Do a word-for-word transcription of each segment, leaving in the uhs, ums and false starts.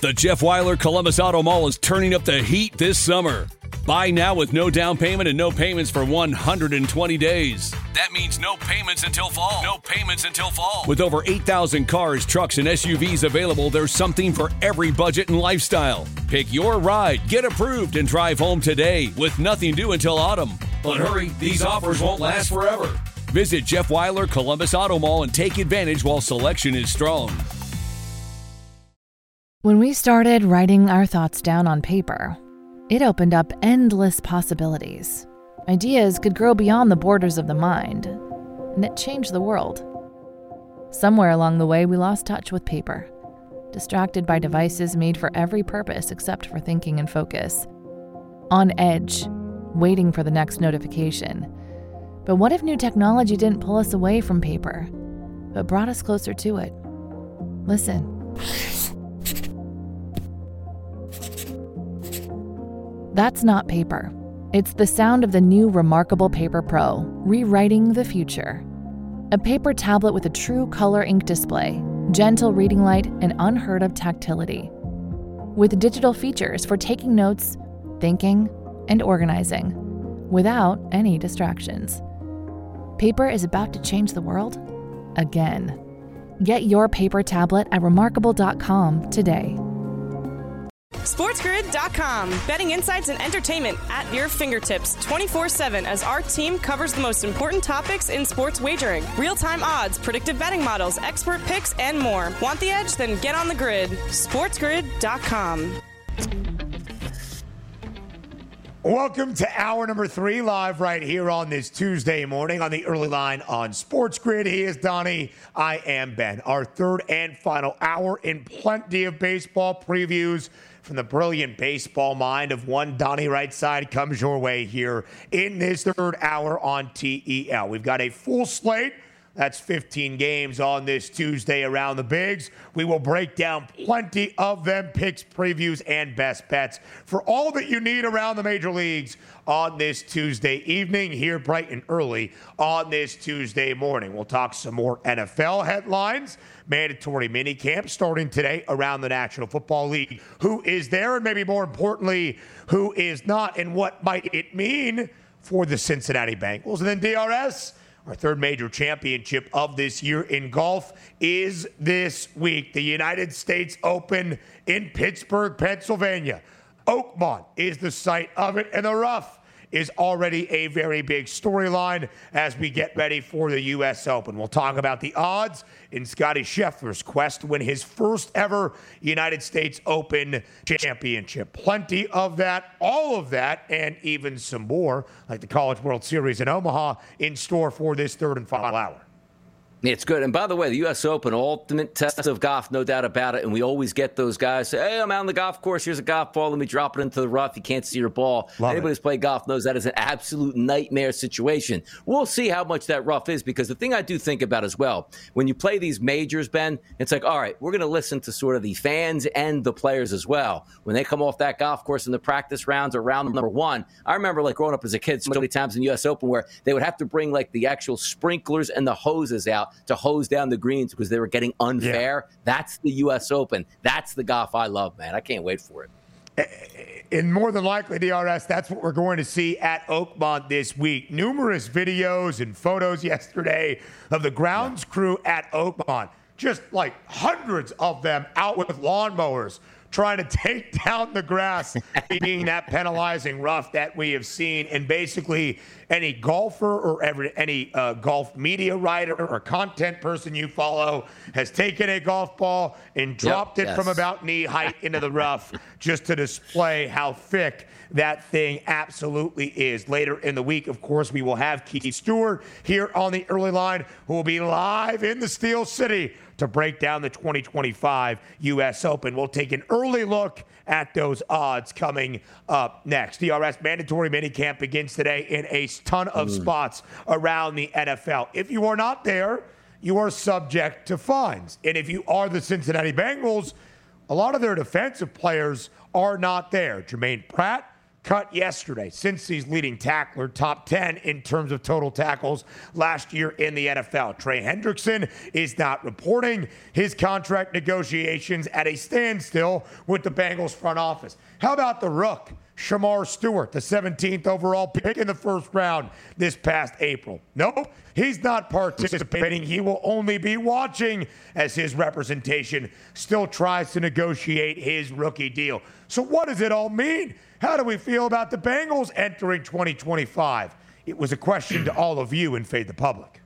The Jeff Weiler Columbus Auto Mall is turning up the heat this summer. Buy now with no down payment and no payments for one hundred twenty days. That means no payments until fall. No payments until fall. With over eight thousand cars, trucks, and S U Vs available, there's something for every budget and lifestyle. Pick your ride, get approved, and drive home today with nothing due until autumn. But hurry, these offers won't last forever. Visit Jeff Weiler Columbus Auto Mall and take advantage while selection is strong. When we started writing our thoughts down on paper, it opened up endless possibilities. Ideas could grow beyond the borders of the mind, and it changed the world. Somewhere along the way, we lost touch with paper, distracted by devices made for every purpose except for thinking and focus. On edge, waiting for the next notification. But what if new technology didn't pull us away from paper, but brought us closer to it? Listen. That's not paper. It's the sound of the new Remarkable Paper Pro, rewriting the future. A paper tablet with a true color ink display, gentle reading light, and unheard of tactility. With digital features for taking notes, thinking, and organizing, without any distractions. Paper is about to change the world again. Get your paper tablet at remarkable dot com today. SportsGrid dot com. Betting insights and entertainment at your fingertips twenty-four seven as our team covers the most important topics in sports wagering. Real-time odds, predictive betting models, expert picks, and more. Want the edge? Then get on the grid. SportsGrid dot com. Welcome to hour number three, live right here on this Tuesday morning on the early line on Sports Grid. He is Donnie. I am Ben. Our third and final hour in plenty of baseball previews from the brilliant baseball mind of one Donnie Rightside comes your way here in this third hour on T E L. We've got a full slate. That's fifteen games on this Tuesday around the bigs. We will break down plenty of them, picks, previews, and best bets for all that you need around the major leagues on this Tuesday evening here bright and early on this Tuesday morning. We'll talk some more N F L headlines, mandatory minicamp starting today around the National Football League. Who is there, and maybe more importantly, who is not, and what might it mean for the Cincinnati Bengals? And then D R S, our third major championship of this year in golf is this week. The United States Open in Pittsburgh, Pennsylvania. Oakmont is the site of it, and the rough is already a very big storyline as we get ready for the U S Open. We'll talk about the odds in Scottie Scheffler's quest to win his first ever United States Open championship. Plenty of that, all of that, and even some more, like the College World Series in Omaha, in store for this third and final hour. It's good. And by the way, the U S Open, ultimate test of golf, no doubt about it. And we always get those guys say, hey, I'm out on the golf course. Here's a golf ball. Let me drop it into the rough. You can't see your ball. Love Anybody it. who's played golf knows that is an absolute nightmare situation. We'll see how much that rough is, because the thing I do think about as well, when you play these majors, Ben, it's like, all right, we're going to listen to sort of the fans and the players as well. When they come off that golf course in the practice rounds or round number one, I remember like growing up as a kid so many times in the U S Open where they would have to bring like the actual sprinklers and the hoses out to hose down the greens because they were getting unfair. Yeah. That's the U S Open. That's the golf I love, man. I can't wait for it. And more than likely, D R S, that's what we're going to see at Oakmont this week. Numerous videos and photos yesterday of the grounds yeah. crew at Oakmont. Just like hundreds of them out with lawnmowers trying to take down the grass, being that penalizing rough that we have seen. And basically any golfer or every, any uh, golf media writer or content person you follow has taken a golf ball and dropped yep, it yes. from about knee height into the rough just to display how thick that thing absolutely is. Later in the week, of course, we will have Keith Stewart here on the early line, who will be live in the Steel City to break down the twenty twenty-five U S Open. We'll take an early look at those odds coming up next. D R S mandatory minicamp begins today in a ton of mm. spots around the N F L. If you are not there, you are subject to fines. And if you are the Cincinnati Bengals, a lot of their defensive players are not there. Jermaine Pratt, cut yesterday. Cincy's leading tackler, top ten in terms of total tackles last year in the N F L. Trey Hendrickson is not reporting. His contract negotiations at a standstill with the Bengals front office. How about the Rook, Shamar Stewart, the seventeenth overall pick in the first round this past April? Nope, he's not participating. He will only be watching as his representation still tries to negotiate his rookie deal. So what does it all mean? How do we feel about the Bengals entering twenty twenty-five? It was a question to all of you in Fade the Public.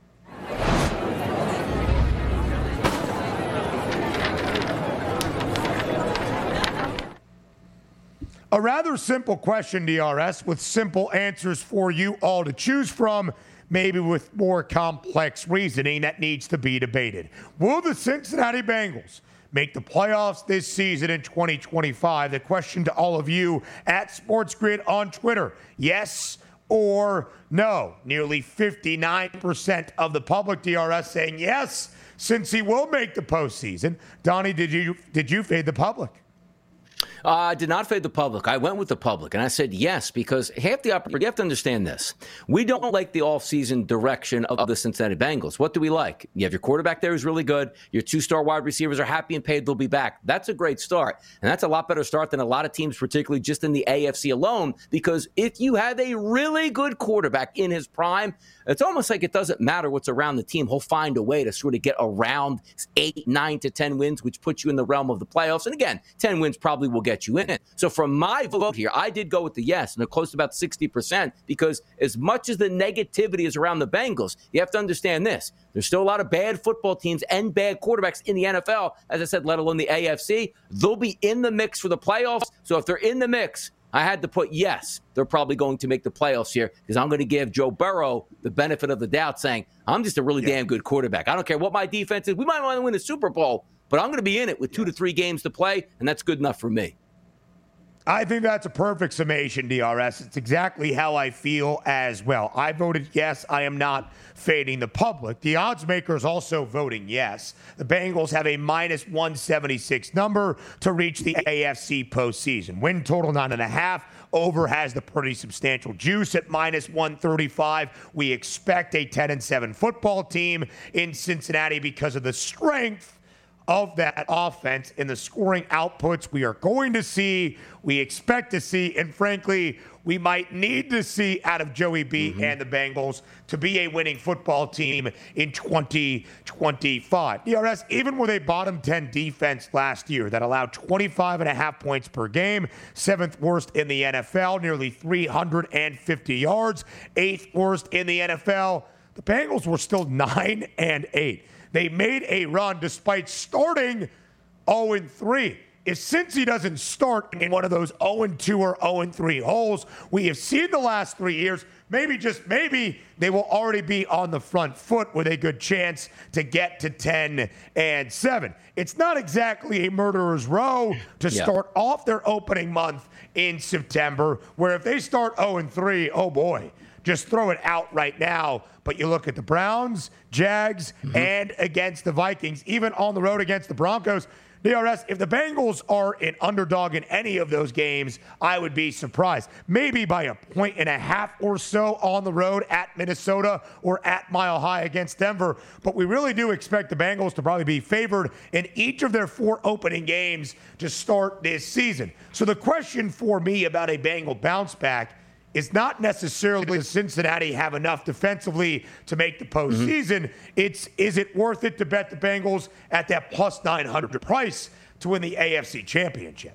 A rather simple question, D R S, with simple answers for you all to choose from, maybe with more complex reasoning that needs to be debated. Will the Cincinnati Bengals make the playoffs this season in twenty twenty-five? The question to all of you at SportsGrid on Twitter, yes or no? Nearly fifty-nine percent of the public, D R S, saying yes, since he will make the postseason. Donnie, did you did you fade the public? Uh, I did not fade the public. I went with the public, and I said yes, because half the opportunity, you have to understand this. We don't like the offseason direction of the Cincinnati Bengals. What do we like? You have your quarterback there who's really good. Your two-star wide receivers are happy and paid. They'll be back. That's a great start, and that's a lot better start than a lot of teams, particularly just in the A F C alone, because if you have a really good quarterback in his prime, it's almost like it doesn't matter what's around the team. He'll find a way to sort of get around eight, nine to ten wins, which puts you in the realm of the playoffs. And again, ten wins probably will get you in. So from my vote here, I did go with the yes, and they're close to about sixty percent, because as much as the negativity is around the Bengals, you have to understand this. There's still a lot of bad football teams and bad quarterbacks in the N F L, as I said, let alone the A F C. They'll be in the mix for the playoffs. So if they're in the mix, I had to put yes, they're probably going to make the playoffs here, because I'm going to give Joe Burrow the benefit of the doubt, saying, I'm just a really yeah. damn good quarterback. I don't care what my defense is. We might want to win the Super Bowl, but I'm going to be in it with two yes. to three games to play, and that's good enough for me. I think that's a perfect summation, D R S. It's exactly how I feel as well. I voted yes. I am not fading the public. The odds makers also voting yes. The Bengals have a minus one seventy-six number to reach the A F C postseason. Win total nine and a half. Over has the pretty substantial juice at minus one thirty-five. We expect a ten and seven football team in Cincinnati because of the strength of that offense and the scoring outputs we are going to see, we expect to see, and frankly, we might need to see out of Joey B mm-hmm. and the Bengals to be a winning football team in twenty twenty-five. D R S, even with a bottom ten defense last year that allowed twenty-five and a half points per game, seventh worst in the N F L, nearly three hundred fifty yards, eighth worst in the N F L, the Bengals were still nine and eight. They made a run despite starting oh and three. If Cincy doesn't start in one of those oh and two or oh and three holes we have seen the last three years, maybe just maybe they will already be on the front foot with a good chance to get to ten and seven. It's not exactly a murderer's row to yeah. start off their opening month in September, where if they start oh and three, oh boy, just throw it out right now. But you look at the Browns, Jags, mm-hmm. and against the Vikings, even on the road against the Broncos. D R S, if the Bengals are an underdog in any of those games, I would be surprised. Maybe by a point and a half or so on the road at Minnesota or at Mile High against Denver. But we really do expect the Bengals to probably be favored in each of their four opening games to start this season. So the question for me about a Bengal bounce back is not necessarily does Cincinnati have enough defensively to make the postseason. Mm-hmm. It's, is it worth it to bet the Bengals at that plus nine hundred price to win the A F C Championship?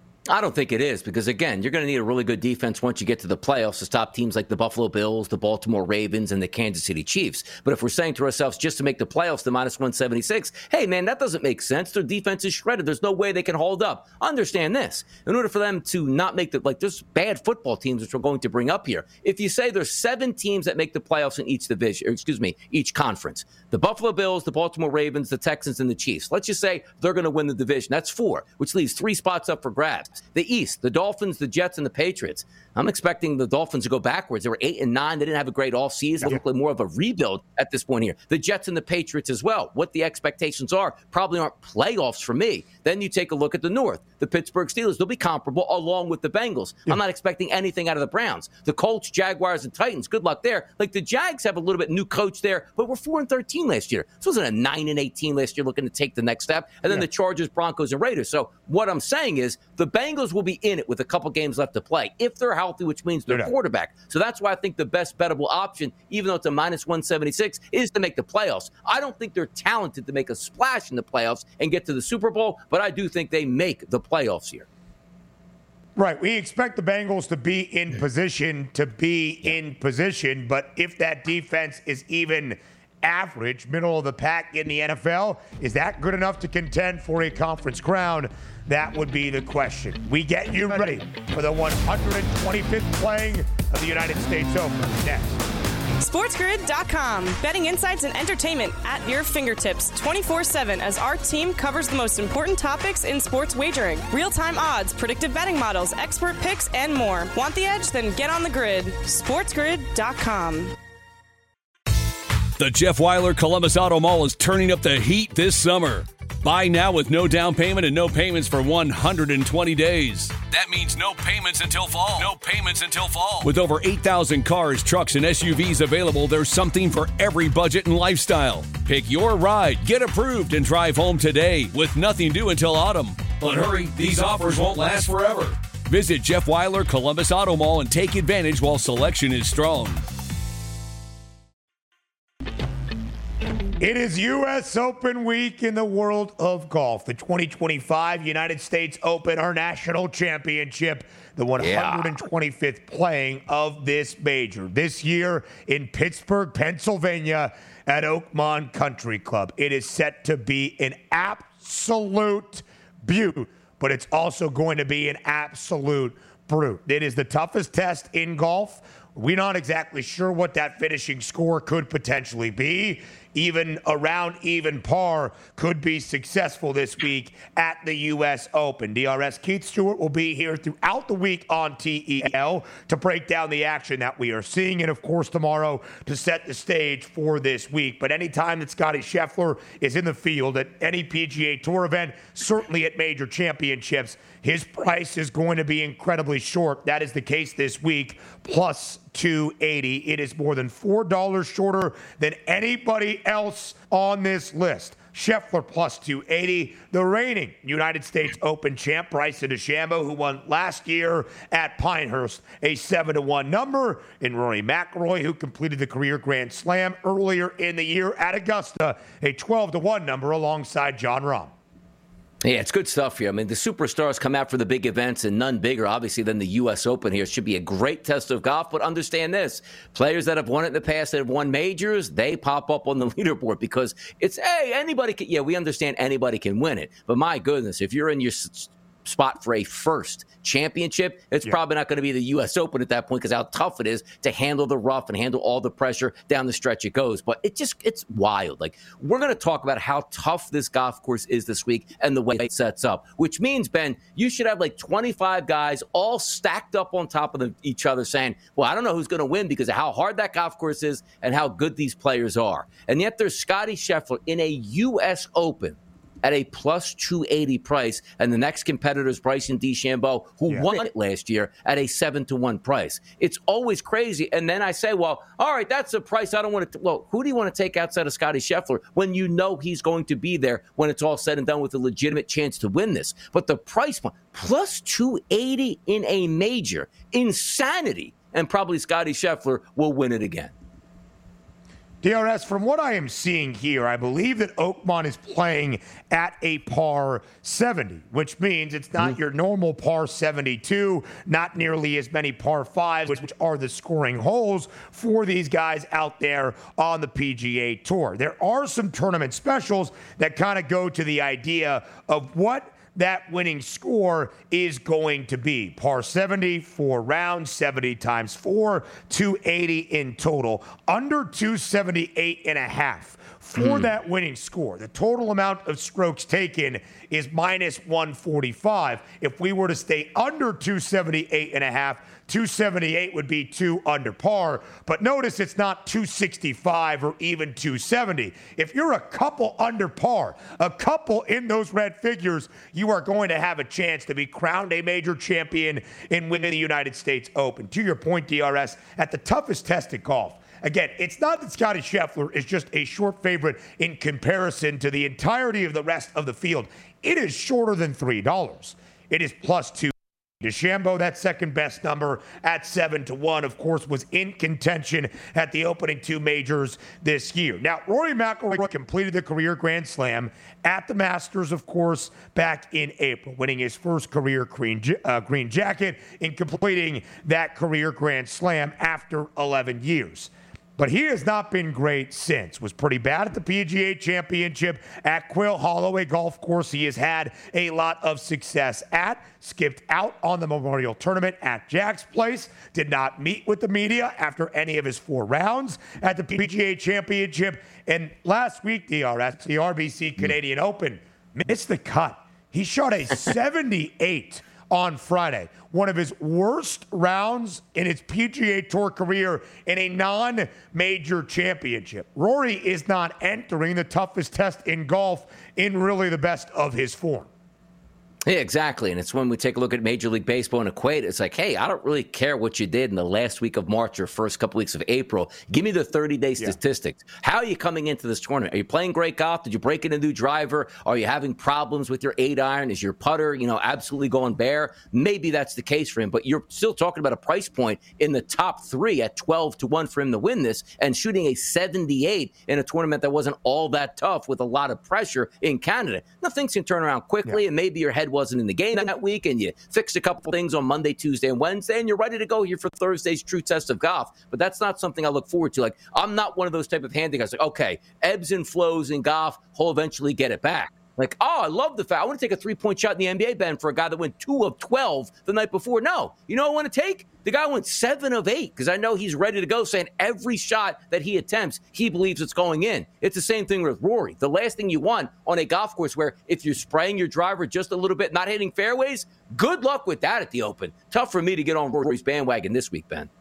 I don't think it is, because, again, you're going to need a really good defense once you get to the playoffs to stop teams like the Buffalo Bills, the Baltimore Ravens, and the Kansas City Chiefs. But if we're saying to ourselves just to make the playoffs to minus one seventy-six, hey, man, that doesn't make sense. Their defense is shredded. There's no way they can hold up. Understand this. In order for them to not make the, like, there's bad football teams which we're going to bring up here. If you say there's seven teams that make the playoffs in each division, or excuse me, each conference, the Buffalo Bills, the Baltimore Ravens, the Texans, and the Chiefs, let's just say they're going to win the division. That's four, which leaves three spots up for grabs. playoffs. The East, the Dolphins, the Jets, and the Patriots. I'm expecting the Dolphins to go backwards. They were eight and nine. They didn't have a great offseason. They look like more of a rebuild at this point here. The Jets and the Patriots as well. What the expectations are probably aren't playoffs for me. Then you take a look at the North. The Pittsburgh Steelers, they'll be comparable along with the Bengals. Yeah. I'm not expecting anything out of the Browns. The Colts, Jaguars, and Titans, good luck there. Like the Jags have a little bit new coach there, but we're four and thirteen last year. This wasn't a nine and eighteen last year looking to take the next step. And then yeah. the Chargers, Broncos, and Raiders. So what I'm saying is the Bengals will be in it with a couple games left to play if they're healthy, which means they're quarterback. So that's why I think the best bettable option, even though it's a minus one seventy-six, is to make the playoffs. I don't think they're talented to make a splash in the playoffs and get to the Super Bowl, but I do think they make the playoffs here. Right. We expect the Bengals to be in position to be in position, but if that defense is even average, middle of the pack in the N F L, is that good enough to contend for a conference crown? That would be the question. We get you ready for the one hundred twenty-fifth playing of the United States Open. Next. SportsGrid dot com. Betting insights and entertainment at your fingertips twenty-four seven as our team covers the most important topics in sports wagering. Real-time odds, predictive betting models, expert picks, and more. Want the edge? Then get on the grid. SportsGrid dot com. The Jeff Weiler Columbus Auto Mall is turning up the heat this summer. Buy now with no down payment and no payments for one hundred twenty days. That means no payments until fall. No payments until fall. With over eight thousand cars, trucks, and S U Vs available, there's something for every budget and lifestyle. Pick your ride, get approved, and drive home today with nothing due until autumn. But hurry, these offers won't last forever. Visit Jeff Weiler Columbus Auto Mall and take advantage while selection is strong. It is U S Open week in the world of golf. The twenty twenty-five United States Open, our national championship, the one hundred twenty-fifth yeah. playing of this major. This year in Pittsburgh, Pennsylvania at Oakmont Country Club. It is set to be an absolute beaut, but it's also going to be an absolute brute. It is the toughest test in golf. We're not exactly sure what that finishing score could potentially be. Even around even par could be successful this week at the U S Open. D R S Keith Stewart will be here throughout the week on T E L to break down the action that we are seeing, and of course tomorrow to set the stage for this week. But anytime that Scotty Scheffler is in the field at any P G A Tour event, certainly at major championships, his price is going to be incredibly short. That is the case this week, plus two eighty. It is more than four dollars shorter than anybody else on this list. Scheffler plus two eighty. The reigning United States Open champ, Bryson DeChambeau, who won last year at Pinehurst, a seven to one number. And Rory McIlroy, who completed the career Grand Slam earlier in the year at Augusta, a twelve to one number alongside Jon Rahm. Yeah, it's good stuff here. I mean, the superstars come out for the big events, and none bigger, obviously, than the U S Open here. It should be a great test of golf, but understand this. Players that have won it in the past, that have won majors, they pop up on the leaderboard because it's, hey, anybody can, yeah, we understand anybody can win it. But my goodness, if you're in your s- spot for a first championship, it's yeah. probably not going to be the U S Open at that point because how tough it is to handle the rough and handle all the pressure down the stretch it goes. But it just, it's wild. Like, we're going to talk about how tough this golf course is this week and the way it sets up, which means, Ben, you should have like twenty-five guys all stacked up on top of the, each other saying, well, I don't know who's going to win because of how hard that golf course is and how good these players are. And yet there's Scotty Scheffler in a U S Open at a plus two eighty price, and the next competitor is Bryson DeChambeau, who yeah. won it last year at a seven to one price. It's always crazy. And then I say, well, all right, that's the price. I don't want to. T- well, who do you want to take outside of Scotty Scheffler when you know he's going to be there when it's all said and done with a legitimate chance to win this? But the price point, plus two eighty in a major, insanity. And probably Scotty Scheffler will win it again. D R S, from what I am seeing here, I believe that Oakmont is playing at a par seventy, which means it's not mm-hmm. your normal par seventy-two, not nearly as many par fives, which are the scoring holes for these guys out there on the P G A Tour. There are some tournament specials that kind of go to the idea of what that winning score is going to be. Par seventy, four rounds, seventy times four, two eighty in total. Under two seventy-eight and a half for mm. that winning score. The total amount of strokes taken is minus one forty-five. If we were to stay under two seventy-eight and a half, two seventy-eight would be two under par. But notice it's not two sixty-five or even two seventy. If you're a couple under par, a couple in those red figures, you are going to have a chance to be crowned a major champion in winning the United States Open. To your point, D R S, at the toughest test of golf. Again, it's not that Scottie Scheffler is just a short favorite in comparison to the entirety of the rest of the field. It is shorter than three dollars. It is plus two. DeChambeau, that second best number at seven to one, of course, was in contention at the opening two majors this year. Now, Rory McIlroy completed the career Grand Slam at the Masters, of course, back in April, winning his first career green, uh, green jacket in completing that career Grand Slam after eleven years. But he has not been great since. Was pretty bad at the P G A Championship at Quail Hollow, a golf course he has had a lot of success at. Skipped out on the Memorial Tournament at Jack's Place. Did not meet with the media after any of his four rounds at the P G A Championship. And last week, D R S, the R B C Canadian mm. Open, missed the cut. He shot a seventy-eight on Friday. One of his worst rounds in his P G A Tour career in a non-major championship. Rory is not entering the toughest test in golf in really the best of his form. Yeah, exactly. And it's when we take a look at Major League Baseball and equate it, it's like, hey, I don't really care what you did in the last week of March or first couple weeks of April. Give me the thirty-day yeah. statistics. How are you coming into this tournament? Are you playing great golf? Did you break in a new driver? Are you having problems with your eight iron? Is your putter, you know, absolutely going bare? Maybe that's the case for him, but you're still talking about a price point in the top three at twelve to one for him to win this and shooting a seventy-eight in a tournament that wasn't all that tough with a lot of pressure in Canada. Now, things can turn around quickly, yeah. and maybe your head wasn't in the game that week and you fixed a couple things on Monday, Tuesday, and Wednesday, and you're ready to go here for Thursday's true test of golf. But that's not something I look forward to. Like, I'm not one of those type of handy guys. Like, okay, ebbs and flows in golf, he'll eventually get it back. Like, oh, I love the fact I want to take a three-point shot in the N B A, Ben, for a guy that went two of twelve the night before. No, you know what I want to take? The guy went seven of eight because I know he's ready to go, saying every shot that he attempts, he believes it's going in. It's the same thing with Rory. The last thing you want on a golf course where if you're spraying your driver just a little bit, not hitting fairways, good luck with that at the Open. Tough for me to get on Rory's bandwagon this week, Ben.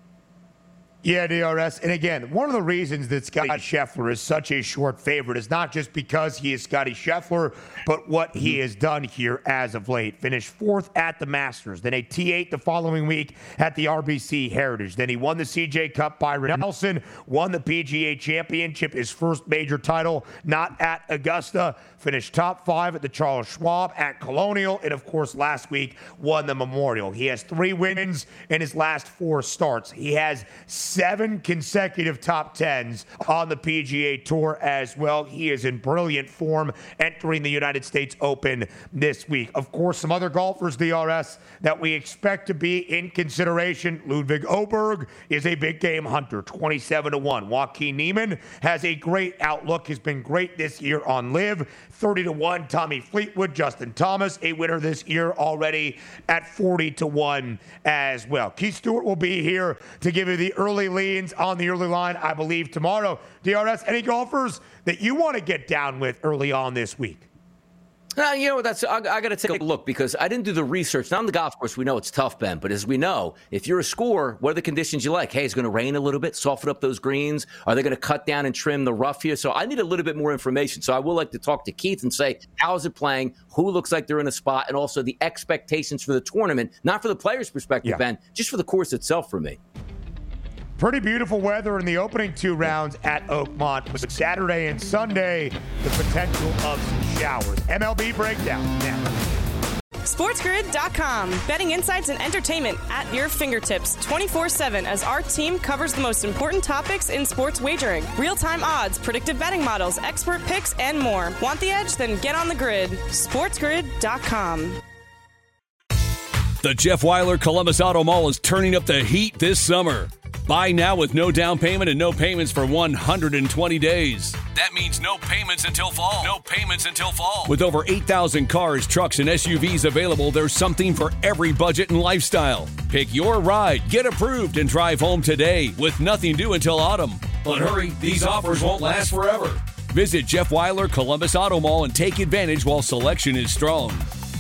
Yeah, D R S. And again, one of the reasons that Scottie Scheffler is such a short favorite is not just because he is Scottie Scheffler, but what he has done here as of late. Finished fourth at the Masters, then a T eight the following week at the R B C Heritage. Then he won the C J Cup. Byron Nelson won the P G A Championship, his first major title, not at Augusta. Finished top five at the Charles Schwab, at Colonial, and of course last week won the Memorial. He has three wins in his last four starts. He has seven consecutive top tens on the P G A Tour as well. He is in brilliant form entering the United States Open this week. Of course, some other golfers, D R S, that we expect to be in consideration. Ludwig Oberg is a big game hunter, twenty-seven to one. Joaquin Niemann has a great outlook, has been great this year on Live, thirty to one. Tommy Fleetwood, Justin Thomas, a winner this year already at forty to one as well. Keith Stewart will be here to give you the early leans on the early line, I believe, tomorrow. D R S, any golfers that you want to get down with early on this week? Uh, you know, that's I, I got to take a look because I didn't do the research. Now on the golf course, we know it's tough, Ben. But as we know, if you're a scorer, what are the conditions you like? Hey, it's going to rain a little bit, soften up those greens. Are they going to cut down and trim the rough here? So I need a little bit more information. So I will like to talk to Keith and say, how is it playing? Who looks like they're in a spot? And also the expectations for the tournament, not for the players' perspective, yeah. Ben, just for the course itself for me. Pretty beautiful weather in the opening two rounds at Oakmont. With Saturday and Sunday, the potential of some showers. M L B breakdown now. SportsGrid dot com. Betting insights and entertainment at your fingertips twenty-four seven as our team covers the most important topics in sports wagering. Real-time odds, predictive betting models, expert picks, and more. Want the edge? Then get on the grid. SportsGrid dot com. The Jeff Weiler Columbus Auto Mall is turning up the heat this summer. Buy now with no down payment and no payments for one hundred twenty days. That means no payments until fall. No payments until fall. With over eight thousand cars, trucks, and S U Vs available, there's something for every budget and lifestyle. Pick your ride, get approved, and drive home today with nothing due until autumn. But hurry, these offers won't last forever. Visit Jeff Weiler Columbus Auto Mall and take advantage while selection is strong.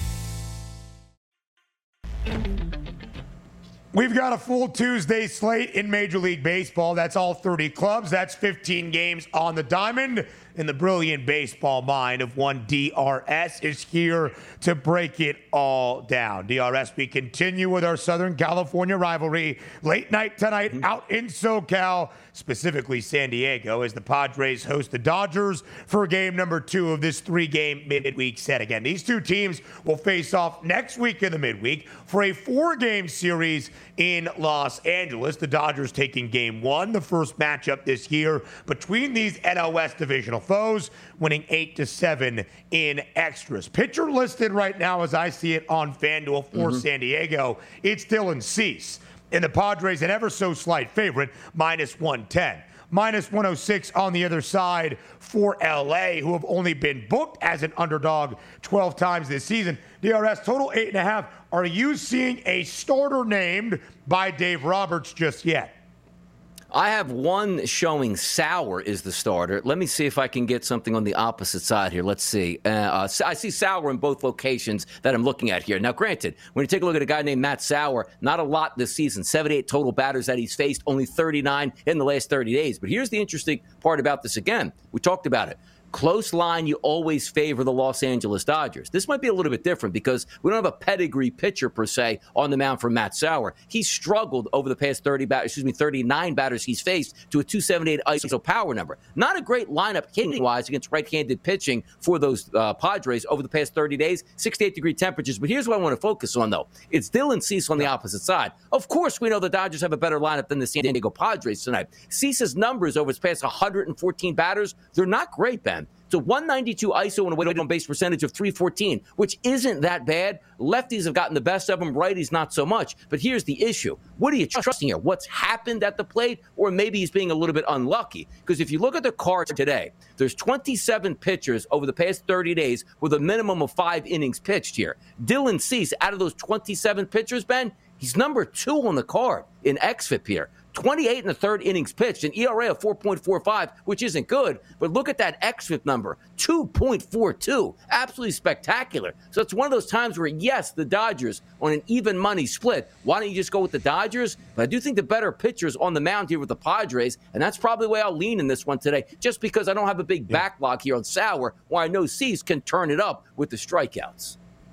We've got a full Tuesday slate in Major League Baseball. That's all thirty clubs. That's fifteen games on the diamond. And the brilliant baseball mind of one D R S is here to break it all down. D R S, we continue with our Southern California rivalry. Late night tonight out in SoCal, specifically San Diego, as the Padres host the Dodgers for game number two of this three-game midweek set. Again, these two teams will face off next week in the midweek for a four-game series in Los Angeles. The Dodgers taking game one, the first matchup this year between these N L West divisional foes, winning eight to seven in extras. Pitcher listed right now, as I see it on FanDuel for mm-hmm. San Diego, it's Dylan Cease. And the Padres, an ever so slight favorite, minus one ten. Minus one oh six on the other side for L A, who have only been booked as an underdog twelve times this season. D R S, total eight and a half. Are you seeing a starter named by Dave Roberts just yet? I have one showing Sauer is the starter. Let me see if I can get something on the opposite side here. Let's see. Uh, uh, I see Sauer in both locations that I'm looking at here. Now, granted, when you take a look at a guy named Matt Sauer, not a lot this season. seventy-eight total batters that he's faced, only thirty-nine in the last thirty days. But here's the interesting part about this again. We talked about it. Close line, you always favor the Los Angeles Dodgers. This might be a little bit different because we don't have a pedigree pitcher per se on the mound for Matt Sauer. He's struggled over the past thirty batters, excuse me, thirty-nine batters he's faced to a two seventy-eight I S O power number. Not a great lineup hitting-wise against right-handed pitching for those uh, Padres over the past thirty days. sixty-eight degree temperatures. But here's what I want to focus on, though. It's Dylan Cease on the opposite side. Of course, we know the Dodgers have a better lineup than the San Diego Padres tonight. Cease's numbers over his past one hundred fourteen batters, they're not great, Ben. It's a one ninety-two I S O and a weighted on base percentage of three fourteen, which isn't that bad. Lefties have gotten the best of them, righties not so much. But here's the issue. What are you trusting here? What's happened at the plate? Or maybe he's being a little bit unlucky. Because if you look at the card today, there's twenty-seven pitchers over the past thirty days with a minimum of five innings pitched here. Dylan Cease, out of those twenty-seven pitchers, Ben, he's number two on the card in X F I P here. twenty-eight in the third innings pitched, an E R A of four point four five, which isn't good. But look at that X F I P number, two point four two. Absolutely spectacular. So it's one of those times where, yes, the Dodgers on an even money split. Why don't you just go with the Dodgers? But I do think the better pitcher's on the mound here with the Padres, and that's probably the way I'll lean in this one today, just because I don't have a big yeah. backlog here on Sauer, where I know Cease can turn it up with the strikeouts.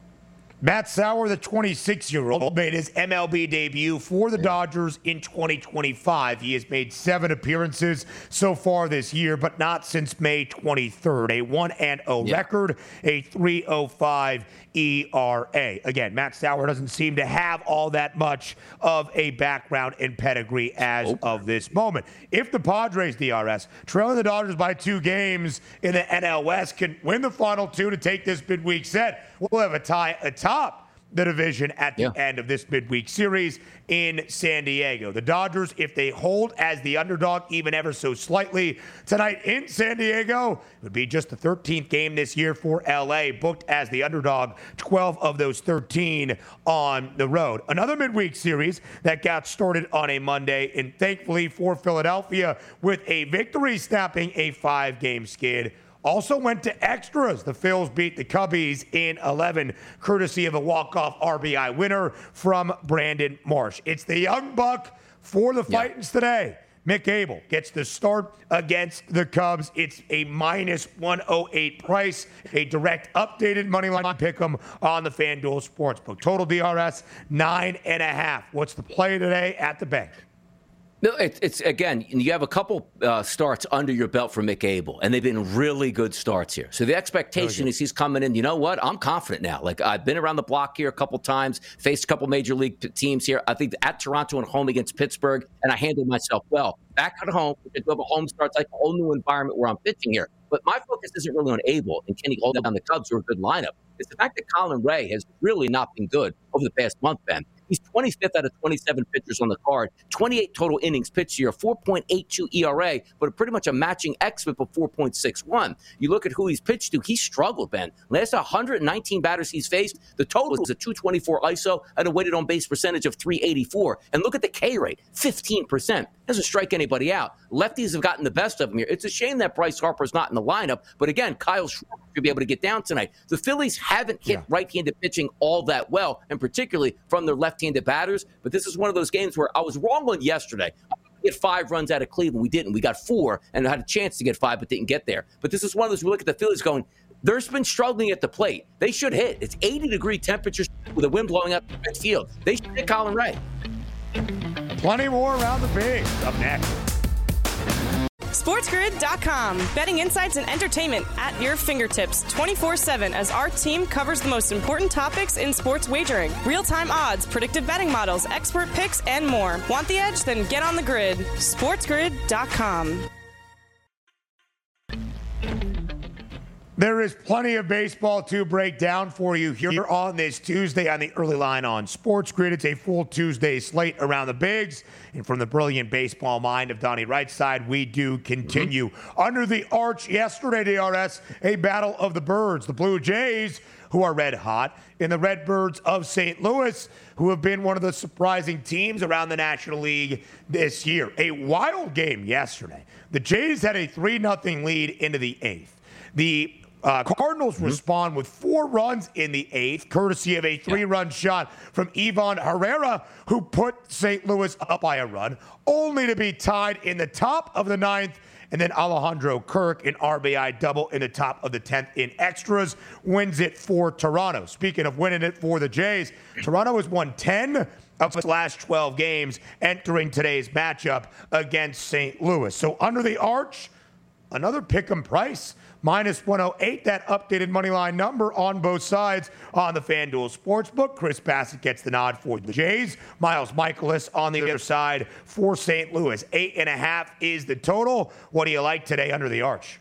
Matt Sauer, the twenty-six-year-old, made his M L B debut for the Dodgers in twenty twenty-five. He has made seven appearances so far this year, but not since May twenty-third. A one and oh yeah. record, a three oh five E R A. Again, Matt Sauer doesn't seem to have all that much of a background and pedigree as oh. of this moment. If the Padres, D R S, trailing the Dodgers by two games in the N L West, can win the final two to take this midweek set, we'll have a tie atop the division at the yeah. end of this midweek series in San Diego. The Dodgers, if they hold as the underdog even ever so slightly tonight in San Diego, it would be just the thirteenth game this year for L A, booked as the underdog, twelve of those thirteen on the road. Another midweek series that got started on a Monday, and thankfully for Philadelphia, with a victory snapping a five-game skid, also went to extras. The Phils beat the Cubbies in eleven, courtesy of a walk-off R B I winner from Brandon Marsh. It's the young buck for the yeah. Titans today. Mick Abel gets the start against the Cubs. It's a minus one oh eight price, a direct updated money line pick 'em on the FanDuel Sportsbook. Total D R S, nine and a half. What's the play today at the bank? No, it's, it's again, you have a couple uh, starts under your belt for Mick Abel, and they've been really good starts here. So the expectation really is he's coming in, you know what, I'm confident now. Like, I've been around the block here a couple times, faced a couple major league p- teams here. I think at Toronto and home against Pittsburgh, and I handled myself well. Back at home, to have a home start, it's like a whole new environment where I'm pitching here. But my focus isn't really on Abel and can he hold down the Cubs, who are a good lineup. It's the fact that Colin Ray has really not been good over the past month, Ben. He's twenty-fifth out of twenty-seven pitchers on the card, twenty-eight total innings pitched here, four point eight two E R A, but pretty much a matching xFIP of four point six one. You look at who he's pitched to, he struggled, Ben. Last one hundred nineteen batters he's faced, the total is a two twenty-four I S O and a weighted on base percentage of three eighty-four. And look at the K rate, fifteen percent. Doesn't strike anybody out. Lefties have gotten the best of him here. It's a shame that Bryce Harper's not in the lineup, but again, Kyle Schwarber should be able to get down tonight. The Phillies haven't hit yeah. right-handed pitching all that well, and particularly from their left-handed batters, but this is one of those games where I was wrong on yesterday. Get five runs out of Cleveland. We didn't. We got four and had a chance to get five, but didn't get there. But this is one of those, we look at the Phillies going, they're been struggling at the plate. They should hit. It's eighty-degree temperatures with the wind blowing out the right field. They should hit Colin Ray. Plenty more around the bigs. Up next. SportsGrid dot com. Betting insights and entertainment at your fingertips twenty-four seven as our team covers the most important topics in sports wagering. Real-time odds, predictive betting models, expert picks, and more. Want the edge? Then get on the grid. SportsGrid dot com. There is plenty of baseball to break down for you here on this Tuesday on the Early Line on Sports Grid. It's a full Tuesday slate around the bigs. And from the brilliant baseball mind of Donnie Rightside, we do continue. Mm-hmm. Under the arch yesterday, D R S, a battle of the birds. The Blue Jays, who are red hot, and the Redbirds of Saint Louis, who have been one of the surprising teams around the National League this year. A wild game yesterday. The Jays had a three nothing lead into the eighth. The Uh, Cardinals mm-hmm. respond with four runs in the eighth, courtesy of a three-run yeah. shot from Ivan Herrera, who put Saint Louis up by a run, only to be tied in the top of the ninth. And then Alejandro Kirk, an R B I double in the top of the tenth in extras, wins it for Toronto. Speaking of winning it for the Jays, Toronto has won ten of its last twelve games entering today's matchup against Saint Louis. So under the arch, another pick'em price. minus one oh eight, that updated money line number on both sides on the FanDuel Sportsbook. Chris Bassett gets the nod for the Jays. Miles Michaelis on the other side for Saint Louis. Eight and a half is the total. What do you like today under the arch?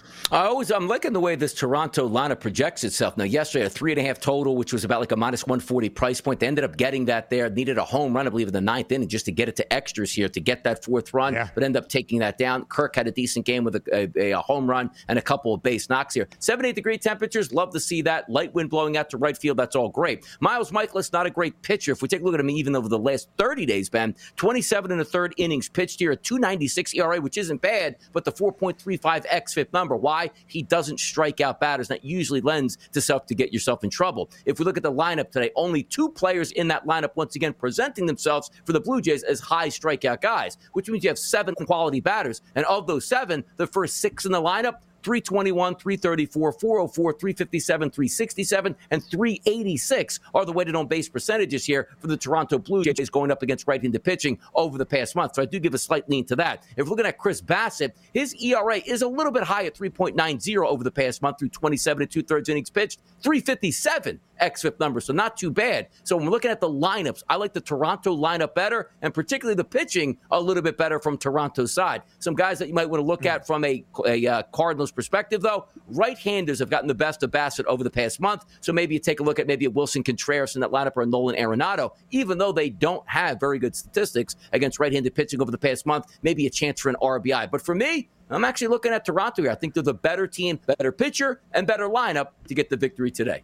I always, I'm liking the way this Toronto lineup projects itself. Now, yesterday, a three and a half total, which was about like a minus one forty price point. They ended up getting that there. Needed a home run, I believe, in the ninth inning just to get it to extras here to get that fourth run, yeah. but ended up taking that down. Kirk had a decent game with a, a, a home run and a couple of base knocks here. seventy-eight degree temperatures, love to see that. Light wind blowing out to right field, that's all great. Miles Michaelis, not a great pitcher. If we take a look at him even over the last thirty days, Ben, twenty-seven and a third innings pitched here, a two ninety-six E R A, which isn't bad, but the four point three five xFIP number. Why? He doesn't strike out batters. That usually lends to self to get yourself in trouble. If we look at the lineup today, only two players in that lineup, once again, presenting themselves for the Blue Jays as high strikeout guys, which means you have seven quality batters. And of those seven, the first six in the lineup, three twenty-one, three thirty-four, four oh four, three fifty-seven, three sixty-seven, and three eighty-six are the weighted on base percentages here for the Toronto Blue Jays going up against right-handed pitching over the past month. So I do give a slight lean to that. If we're looking at Chris Bassett, his E R A is a little bit high at three point nine oh over the past month through twenty-seven and two-thirds innings pitched, three fifty-seven xFIP number, so not too bad. So when we're looking at the lineups, I like the Toronto lineup better, and particularly the pitching a little bit better from Toronto's side. Some guys that you might want to look at from a, a uh, Cardinals perspective, though, right-handers have gotten the best of Bassett over the past month, so maybe you take a look at maybe a Wilson Contreras in that lineup or a Nolan Arenado, even though they don't have very good statistics against right-handed pitching over the past month, maybe a chance for an R B I. But for me, I'm actually looking at Toronto here. I think they're the better team, better pitcher, and better lineup to get the victory today.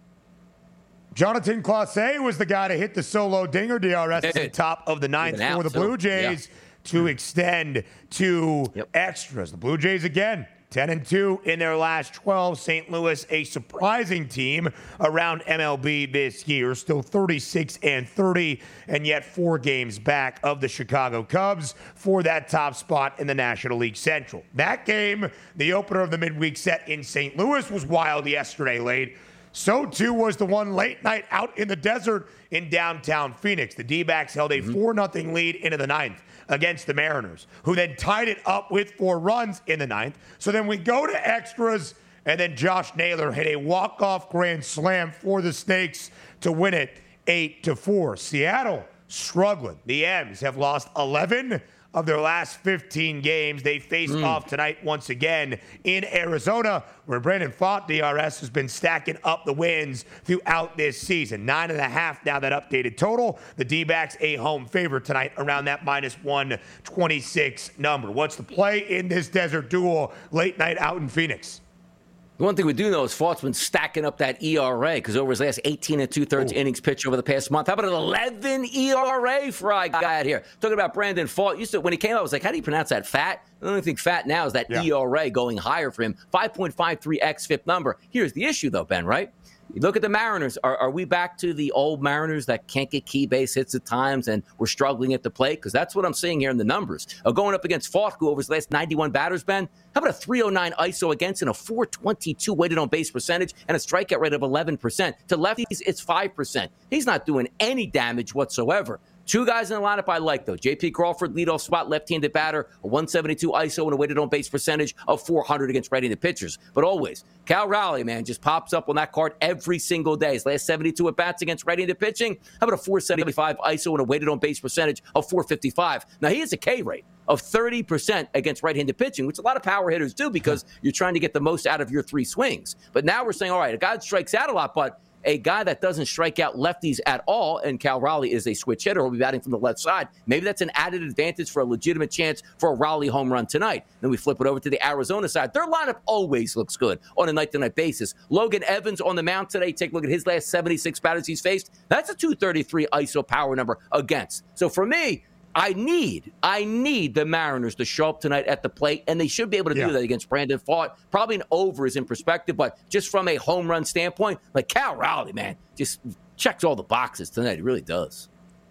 Jonathan Clase was the guy to hit the solo dinger, D R S, at the top of the ninth for the Blue Jays yeah. to extend to yep. extras. The Blue Jays, again, ten and two in their last twelve. Saint Louis, a surprising team around M L B this year, still thirty-six and thirty, and yet four games back of the Chicago Cubs for that top spot in the National League Central. That game, the opener of the midweek set in Saint Louis, was wild yesterday late. So, too, was the one late night out in the desert in downtown Phoenix. The D-backs held a mm-hmm. four nothing lead into the ninth against the Mariners, who then tied it up with four runs in the ninth. So then we go to extras, and then Josh Naylor hit a walk-off grand slam for the Snakes to win it eight to four. Seattle struggling. The M's have lost eleven of their last fifteen games. They face mm. off tonight once again in Arizona, where Brandon Pfaadt, D R S, has been stacking up the wins throughout this season. Nine and a half now, that updated total. The D-backs a home favorite tonight around that minus one twenty-six number. What's the play in this desert duel late night out in Phoenix? The one thing we do know is Pfaadt's been stacking up that E R A because over his last eighteen and two-thirds Ooh. innings pitched over the past month. How about an eleven E R A for our guy out here? Talking about Brandon Pfaadt. Used to, when he came out, I was like, how do you pronounce that? Fat? The only thing fat now is that yeah. E R A going higher for him. five point five three xFIP number. Here's the issue, though, Ben, right? You look at the Mariners. Are, are we back to the old Mariners that can't get key base hits at times and we're struggling at the plate? Because that's what I'm seeing here in the numbers. Uh, going up against Pfaadt, who over his last ninety-one batters, Ben, how about a three oh nine I S O against and a four twenty-two weighted on base percentage and a strikeout rate of eleven percent? To lefties, it's five percent. He's not doing any damage whatsoever. Two guys in the lineup I like, though. J P Crawford, leadoff spot, left-handed batter, a one seventy-two I S O and a weighted on-base percentage of four hundred against right-handed pitchers. But always, Cal Raleigh, man, just pops up on that card every single day. His last seventy-two at-bats against right-handed pitching, how about a four seventy-five I S O and a weighted on-base percentage of four fifty-five? Now, he has a K rate of thirty percent against right-handed pitching, which a lot of power hitters do because you're trying to get the most out of your three swings. But now we're saying, all right, a guy that strikes out a lot, but a guy that doesn't strike out lefties at all, and Cal Raleigh is a switch hitter, he'll be batting from the left side. Maybe that's an added advantage for a legitimate chance for a Raleigh home run tonight. Then we flip it over to the Arizona side. Their lineup always looks good on a night-to-night basis. Logan Evans on the mound today. Take a look at his last seventy-six batters he's faced. That's a two thirty-three I S O power number against. So for me, I need, I need the Mariners to show up tonight at the plate, and they should be able to yeah. do that against Brandon Pfaadt. Probably an over is in perspective, but just from a home run standpoint, like Cal Raleigh, man, just checks all the boxes tonight. It really does.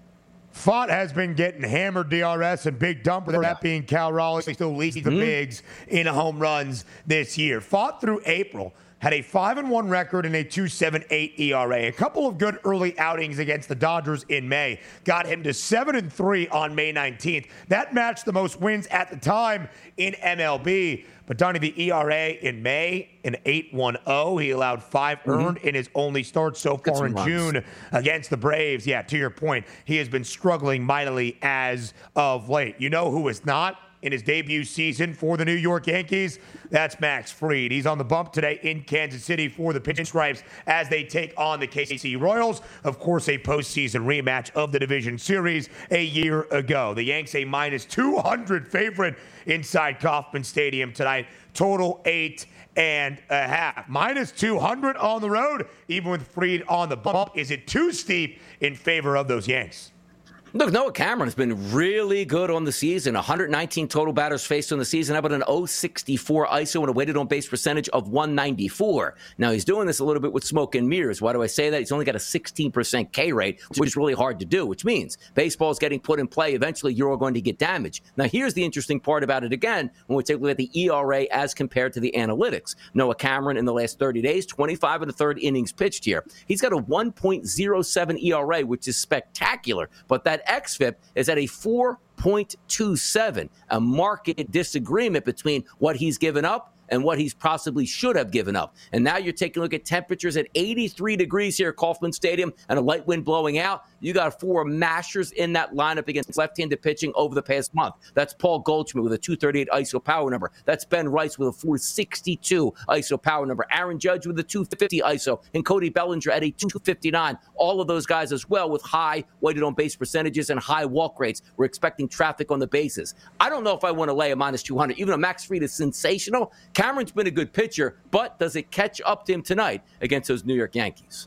Pfaadt has been getting hammered, D R S, and big dumper. That being Cal Raleigh, still leads the mm-hmm. bigs in home runs this year. Pfaadt through April had a five and one record and a two point seven eight E R A. A couple of good early outings against the Dodgers in May got him to seven and three on May nineteenth. That matched the most wins at the time in M L B. But Donnie, the E R A in May, an eight point one oh. He allowed five earned mm-hmm. in his only start so far in runs. June against the Braves. Yeah, to your point, he has been struggling mightily as of late. You know who is not in his debut season for the New York Yankees? That's Max Fried. He's on the bump today in Kansas City for the Pinstripes as they take on the K C Royals. Of course, a postseason rematch of the division series a year ago. The Yanks a minus two hundred favorite inside Kauffman Stadium tonight. Total eight and a half. Minus two hundred on the road, even with Fried on the bump. Is it too steep in favor of those Yanks? Look, Noah Cameron has been really good on the season. one hundred nineteen total batters faced on the season. How about an oh sixty-four I S O and a weighted on-base percentage of one ninety-four? Now, he's doing this a little bit with smoke and mirrors. Why do I say that? He's only got a sixteen percent K rate, which is really hard to do, which means baseball's getting put in play. Eventually, you're all going to get damage. Now, here's the interesting part about it again when we take a look at the E R A as compared to the analytics. Noah Cameron in the last thirty days, twenty-five and a third innings pitched here. He's got a one point oh seven E R A, which is spectacular, but that xFIP is at a four point two seven, a marked disagreement between what he's given up and what he's possibly should have given up. And now you're taking a look at temperatures at eighty-three degrees here at Kauffman Stadium and a light wind blowing out. You got four mashers in that lineup against left-handed pitching over the past month. That's Paul Goldschmidt with a two thirty-eight I S O power number. That's Ben Rice with a four sixty-two I S O power number. Aaron Judge with a two fifty I S O. And Cody Bellinger at a two fifty-nine. All of those guys as well with high weighted on base percentages and high walk rates. We're expecting traffic on the bases. I don't know if I want to lay a minus two hundred. Even though Max Fried is sensational, Cameron's been a good pitcher, but does it catch up to him tonight against those New York Yankees?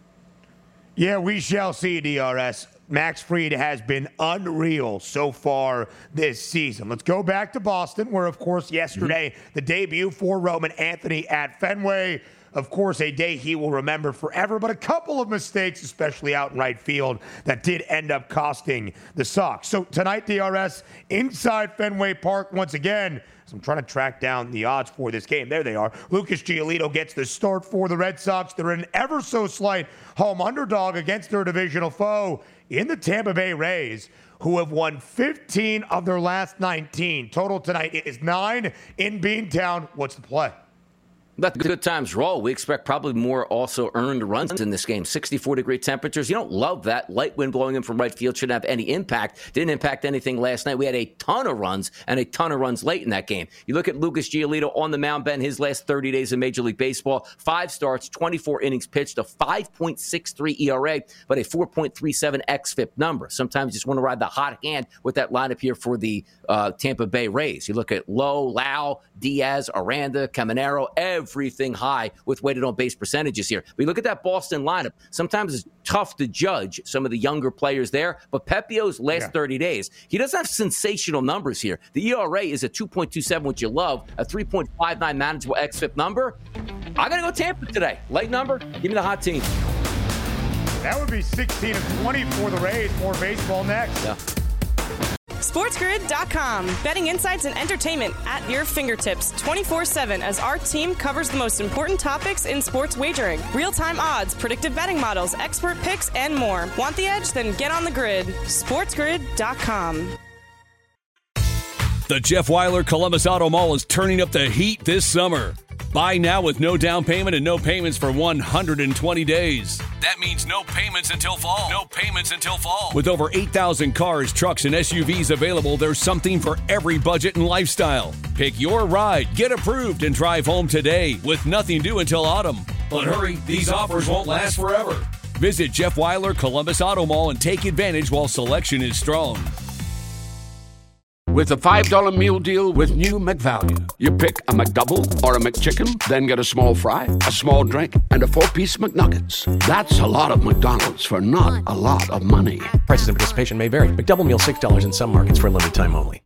Yeah, we shall see, D R S. Max Fried has been unreal so far this season. Let's go back to Boston, where, of course, yesterday, mm-hmm. the debut for Roman Anthony at Fenway. Of course, a day he will remember forever, but a couple of mistakes, especially out in right field, that did end up costing the Sox. So tonight, D R S, inside Fenway Park once again. So I'm trying to track down the odds for this game. There they are. Lucas Giolito gets the start for the Red Sox. They're an ever so slight home underdog against their divisional foe in the Tampa Bay Rays, who have won fifteen of their last nineteen. Total tonight is nine in Beantown. What's the play? Let the good times roll. We expect probably more also earned runs in this game. sixty-four degree temperatures. You don't love that. Light wind blowing in from right field shouldn't have any impact. Didn't impact anything last night. We had a ton of runs and a ton of runs late in that game. You look at Lucas Giolito on the mound, Ben, his last thirty days in Major League Baseball. Five starts, twenty-four innings pitched, a five point six three E R A, but a four point three seven xFIP number. Sometimes you just want to ride the hot hand with that lineup here for the uh, Tampa Bay Rays. You look at Lowe, Lau, Diaz, Aranda, Caminero, everything high with weighted on base percentages here. We look at that Boston lineup. Sometimes it's tough to judge some of the younger players there, but Pepio's last yeah. thirty days, he doesn't have sensational numbers here. The E R A is a two point two seven, which you love, a three point five nine manageable xFIP number. I'm going to go Tampa today. Light number, give me the hot team. That would be sixteen and twenty for the Rays. More baseball next. Yeah. SportsGrid dot com. Betting insights and entertainment at your fingertips twenty-four seven as our team covers the most important topics in sports wagering. Real-time odds, predictive betting models, expert picks, and more. Want the edge? Then get on the grid. SportsGrid dot com. The Jeff Weiler Columbus Auto Mall is turning up the heat this summer. Buy now with no down payment and no payments for one hundred twenty days. That means no payments until fall. No payments until fall. With over eight thousand cars, trucks, and S U Vs available, there's something for every budget and lifestyle. Pick your ride, get approved, and drive home today with nothing due until autumn. But hurry, these offers won't last forever. Visit Jeff Weiler Columbus Auto Mall and take advantage while selection is strong. With a five dollar meal deal with new McValue. You pick a McDouble or a McChicken, then get a small fry, a small drink, and a four-piece McNuggets. That's a lot of McDonald's for not a lot of money. Prices and participation may vary. McDouble meal six dollars in some markets for a limited time only.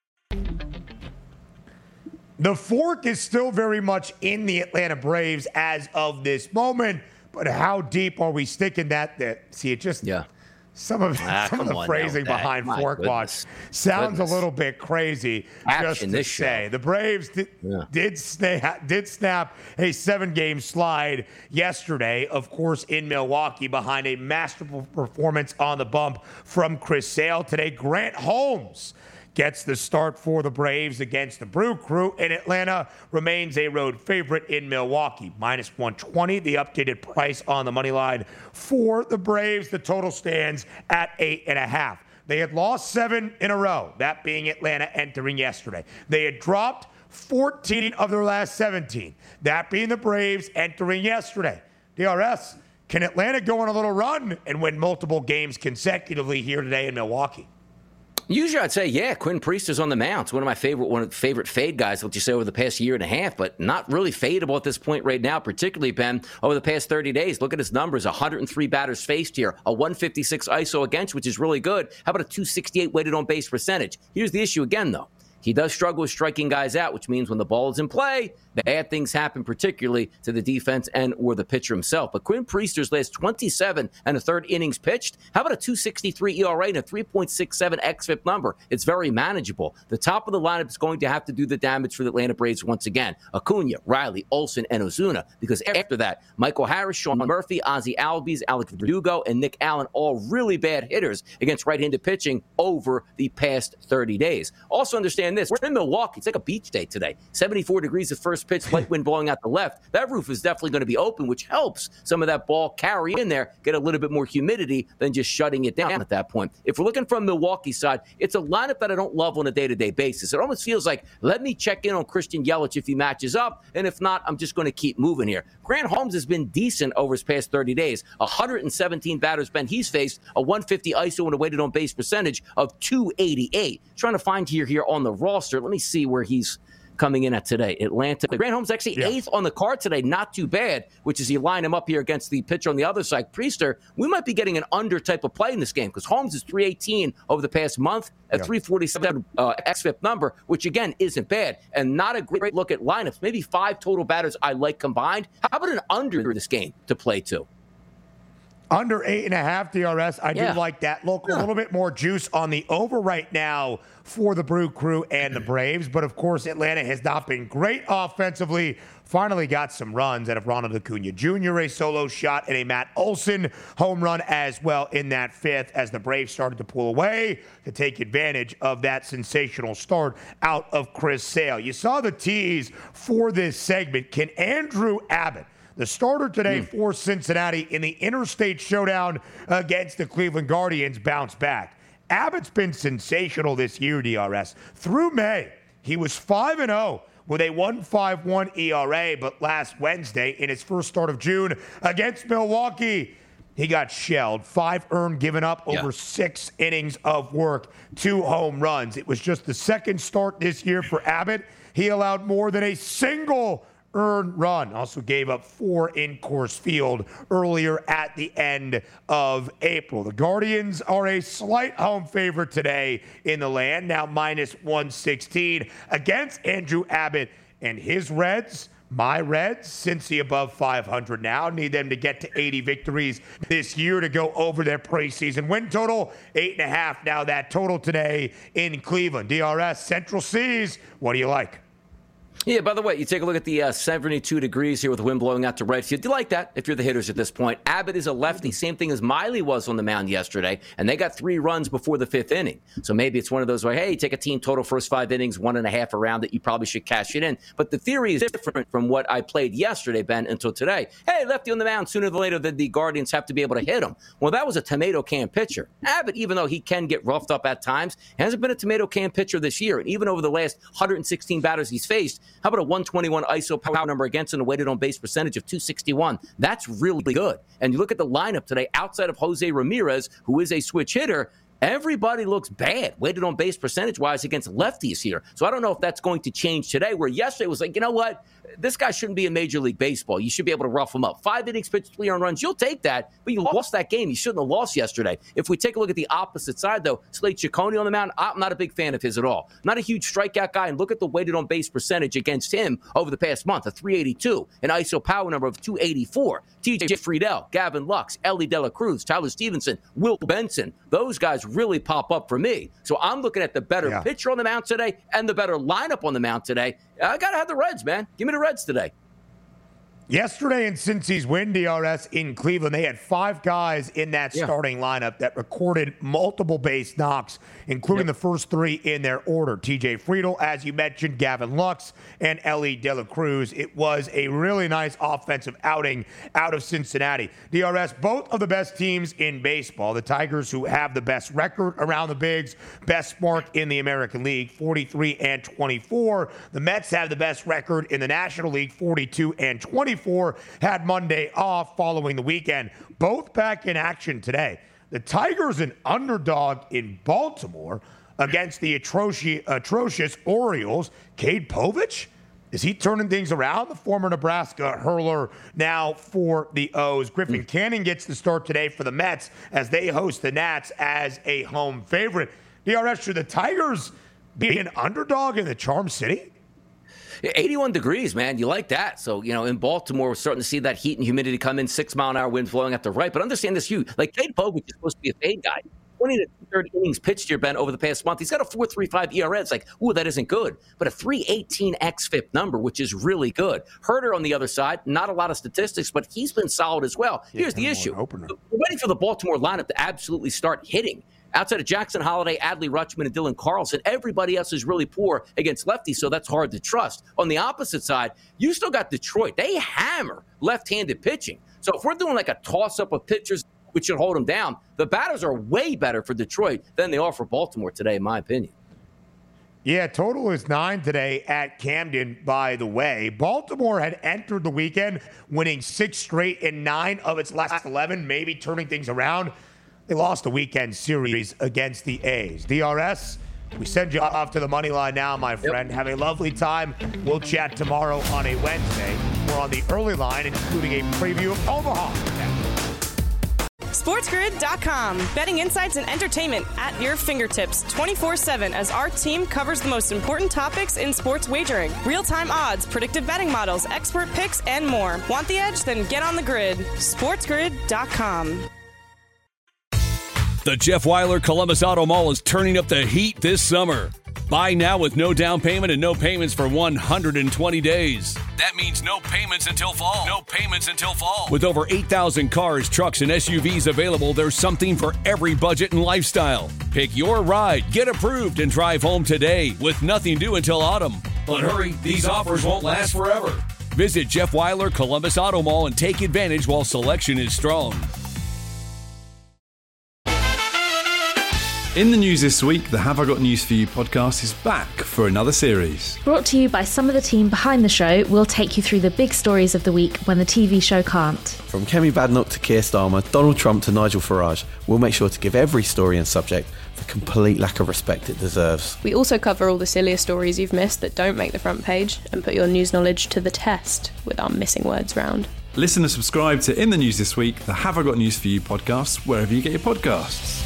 The fork is still very much in the Atlanta Braves as of this moment, but how deep are we sticking that? That see, it just... Yeah. Some of, ah, some of the phrasing behind My Fork Watch sounds goodness. a little bit crazy. Action just to say, show. The Braves did, yeah. did, snap, did snap a seven-game slide yesterday, of course, in Milwaukee, behind a masterful performance on the bump from Chris Sale. Today, Grant Holmes gets the start for the Braves against the Brew Crew, and Atlanta remains a road favorite in Milwaukee. minus one twenty, the updated price on the money line for the Braves. The total stands at eight and a half. They had lost seven in a row, that being Atlanta entering yesterday. They had dropped fourteen of their last seventeen, that being the Braves entering yesterday. D R S, can Atlanta go on a little run and win multiple games consecutively here today in Milwaukee? Usually I'd say, yeah, Quinn Priester's on the mound. It's one of my favorite one of the favorite fade guys, what you say, over the past year and a half, but not really fadeable at this point right now, particularly, Ben, over the past thirty days. Look at his numbers, one hundred three batters faced here, a one fifty-six I S O against, which is really good. How about a two sixty-eight weighted on base percentage? Here's the issue again, though. He does struggle with striking guys out, which means when the ball is in play, bad things happen, particularly to the defense and or the pitcher himself. But Quinn Priester's last twenty-seven and a third innings pitched, how about a two sixty-three E R A and a three point six seven xFIP number? It's very manageable. The top of the lineup is going to have to do the damage for the Atlanta Braves once again. Acuna, Riley, Olsen, and Ozuna. Because after that, Michael Harris, Sean Murphy, Ozzie Albies, Alex Verdugo, and Nick Allen, all really bad hitters against right-handed pitching over the past thirty days. Also understand this, we're in Milwaukee. It's like a beach day today. seventy-four degrees at first pitch, light wind blowing out the left. That roof is definitely going to be open, which helps some of that ball carry in there, get a little bit more humidity than just shutting it down at that point. If we're looking from Milwaukee side, it's a lineup that I don't love on a day-to-day basis. It almost feels like, let me check in on Christian Yelich if he matches up, and if not, I'm just going to keep moving here. Grant Holmes has been decent over his past thirty days. one hundred seventeen batters, Ben, he's faced a one fifty I S O and a weighted on base percentage of two eighty-eight. Trying to find here here on the roster. Let me see where he's coming in at today. Atlanta. Grant Holmes actually yeah. eighth on the card today. Not too bad, which is you line him up here against the pitcher on the other side, Priester. We might be getting an under type of play in this game because Holmes is three eighteen over the past month at yeah. three forty-seven uh, xFIP number, which again isn't bad and not a great look at lineups. Maybe five total batters I like combined. How about an under this game to play to? Under eight and a half D R S. I Yeah. do like that. Look, Yeah. a little bit more juice on the over right now for the Brew Crew and the Braves. But, of course, Atlanta has not been great offensively. Finally got some runs out of Ronald Acuna Junior, a solo shot, and a Matt Olson home run as well in that fifth as the Braves started to pull away to take advantage of that sensational start out of Chris Sale. You saw the tease for this segment. Can Andrew Abbott, the starter today mm. for Cincinnati in the interstate showdown against the Cleveland Guardians, bounce back? Abbott's been sensational this year, D R S. Through May, he was five and oh with a one point five one E R A, but last Wednesday, in his first start of June against Milwaukee, he got shelled. Five earned given up over yeah. six innings of work, two home runs. It was just the second start this year for Abbott. He allowed more than a single earned run. Also gave up four in Coors Field earlier at the end of April. The Guardians are a slight home favorite today in the land, now minus one sixteen against Andrew Abbott and his Reds. My Reds, Cincy above five hundred now. Need them to get to eighty victories this year to go over their preseason win total. Eight and a half now that total today in Cleveland. D R S, Central Seas, what do you like? Yeah, by the way, you take a look at the uh, seventy-two degrees here with the wind blowing out to right field. Do you like that if you're the hitters at this point? Abbott is a lefty, same thing as Miley was on the mound yesterday, and they got three runs before the fifth inning. So maybe it's one of those where, hey, take a team total first five innings, one and a half around that you probably should cash it in. But the theory is different from what I played yesterday, Ben, until today. Hey, lefty on the mound, sooner than later, the, the Guardians have to be able to hit him. Well, that was a tomato can pitcher. Abbott, even though he can get roughed up at times, hasn't been a tomato can pitcher this year. And even over the last one hundred sixteen batters he's faced, how about a one twenty-one I S O power number against and a weighted on base percentage of two sixty-one. That's really good. And you look at the lineup today, outside of Jose Ramirez, who is a switch hitter, everybody looks bad, weighted on base percentage-wise against lefties here. So I don't know if that's going to change today, where yesterday was like, you know what? This guy shouldn't be in Major League Baseball. You should be able to rough him up. Five innings pitched, three earned runs. You'll take that, but you lost that game. You shouldn't have lost yesterday. If we take a look at the opposite side, though, Slade Ciccone on the mound, I'm not a big fan of his at all. Not a huge strikeout guy, and look at the weighted on base percentage against him over the past month, a three eighty-two, an I S O power number of two eighty-four. T J Friedel, Gavin Lux, Ellie De La Cruz, Tyler Stevenson, Will Benson. Those guys really pop up for me. So I'm looking at the better yeah. pitcher on the mound today and the better lineup on the mound today. I got to have the Reds, man. Give me the Reds today. Yesterday in Cincy's win, D R S in Cleveland, they had five guys in that yeah. starting lineup that recorded multiple base knocks, including yep. the first three in their order. T J Friedel, as you mentioned, Gavin Lux, and Ellie De La Cruz. It was a really nice offensive outing out of Cincinnati. D R S, both of the best teams in baseball. The Tigers, who have the best record around the bigs, best mark in the American League, forty-three and twenty-four. The Mets have the best record in the National League, forty-two and twenty-four. Had Monday off following the weekend. Both back in action today. The Tigers an underdog in Baltimore against the atrocious, atrocious Orioles. Cade Povich, is he turning things around? The former Nebraska hurler now for the O's. Griffin mm. Canning gets the start today for the Mets as they host the Nats as a home favorite. D R S, should the Tigers be an underdog in the Charm City? eighty-one degrees, man. You like that. So, you know, in Baltimore, we're starting to see that heat and humidity come in, six mile an hour winds blowing at the right. But understand this, you like Cade Povich is supposed to be a fade guy. twenty to thirty innings pitched here, Ben, over the past month. He's got a four point three five E R A. It's like, ooh, that isn't good. But a three eighteen X F I P number, which is really good. Herter on the other side, not a lot of statistics, but he's been solid as well. Yeah, here's the issue. We're waiting for the Baltimore lineup to absolutely start hitting. Outside of Jackson Holliday, Adley Rutschman, and Dylan Carlson, everybody else is really poor against lefties, so that's hard to trust. On the opposite side, you still got Detroit. They hammer left-handed pitching. So if we're doing like a toss-up of pitchers, which should hold them down, the batters are way better for Detroit than they are for Baltimore today, in my opinion. Yeah, total is nine today at Camden, by the way. Baltimore had entered the weekend winning six straight and nine of its last eleven, maybe turning things around. They lost the weekend series against the A's. D R S, we send you off to the money line now, my friend. Yep. Have a lovely time. We'll chat tomorrow on a Wednesday. We're on the early line, including a preview of Omaha. SportsGrid dot com. Betting insights and entertainment at your fingertips twenty-four seven as our team covers the most important topics in sports wagering. Real-time odds, predictive betting models, expert picks, and more. Want the edge? Then get on the grid. SportsGrid dot com. The Jeff Weiler Columbus Auto Mall is turning up the heat this summer. Buy now with no down payment and no payments for one hundred twenty days. That means no payments until fall. No payments until fall. With over eight thousand cars, trucks, and S U Vs available, there's something for every budget and lifestyle. Pick your ride, get approved, and drive home today with nothing due until autumn. But hurry, these offers won't last forever. Visit Jeff Weiler Columbus Auto Mall and take advantage while selection is strong. In the news this week, the Have I Got News For You podcast is back for another series. Brought to you by some of the team behind the show, we'll take you through the big stories of the week when the T V show can't. From Kemi Badenoch to Keir Starmer, Donald Trump to Nigel Farage, we'll make sure to give every story and subject the complete lack of respect it deserves. We also cover all the sillier stories you've missed that don't make the front page and put your news knowledge to the test with our missing words round. Listen and subscribe to In the News This Week, the Have I Got News For You podcast, wherever you get your podcasts.